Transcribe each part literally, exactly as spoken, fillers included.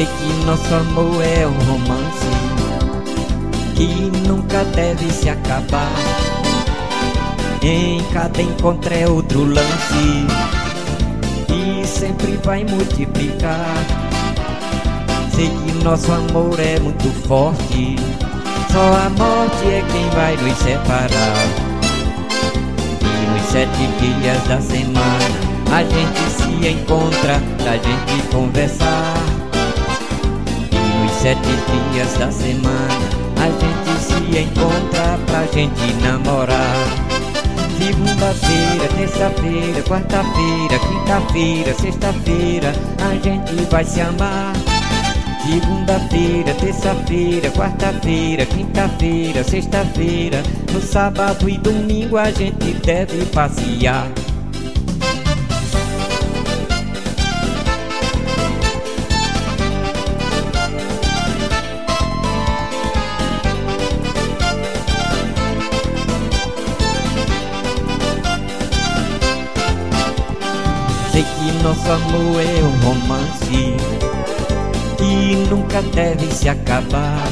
Sei que nosso amor é um romance que nunca deve se acabar. Em cada encontro é outro lance e sempre vai multiplicar. Sei que nosso amor é muito forte, só a morte é quem vai nos separar. E nos sete dias da semana a gente se encontra pra gente conversar. E nos sete dias da semana a gente se encontra pra gente namorar. Segunda-feira, terça-feira, quarta-feira, quinta-feira, sexta-feira a gente vai se amar. Segunda-feira, terça-feira, quarta-feira, quinta-feira, sexta-feira, no sábado e domingo a gente deve passear. Sei que nosso amor é um romance que nunca deve se acabar.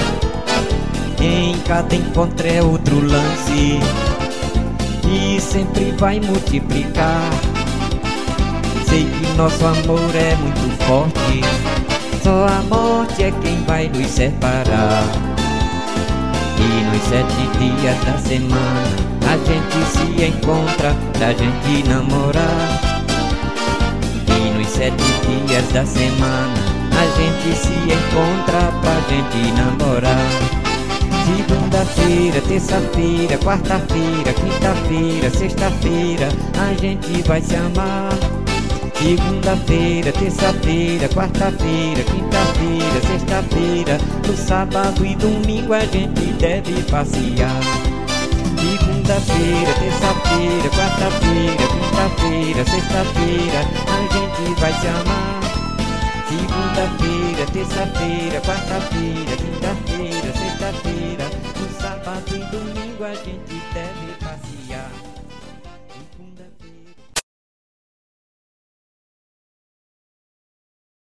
Em cada encontro é outro lance e sempre vai multiplicar. Sei que nosso amor é muito forte, só a morte é quem vai nos separar. E nos sete dias da semana a gente se encontra pra gente namorar. E nos sete dias da semana a gente se encontra pra gente namorar. Segunda-feira, terça-feira, quarta-feira, quinta-feira, sexta-feira a gente vai se amar. Segunda-feira, terça-feira, quarta-feira, quinta-feira, sexta-feira, no sábado e domingo a gente deve passear. Segunda-feira, terça-feira, quarta-feira, quinta-feira, sexta-feira a gente vai se amar. Segunda-feira, terça-feira, quarta-feira, quinta-feira, sexta-feira, no sábado e domingo a gente deve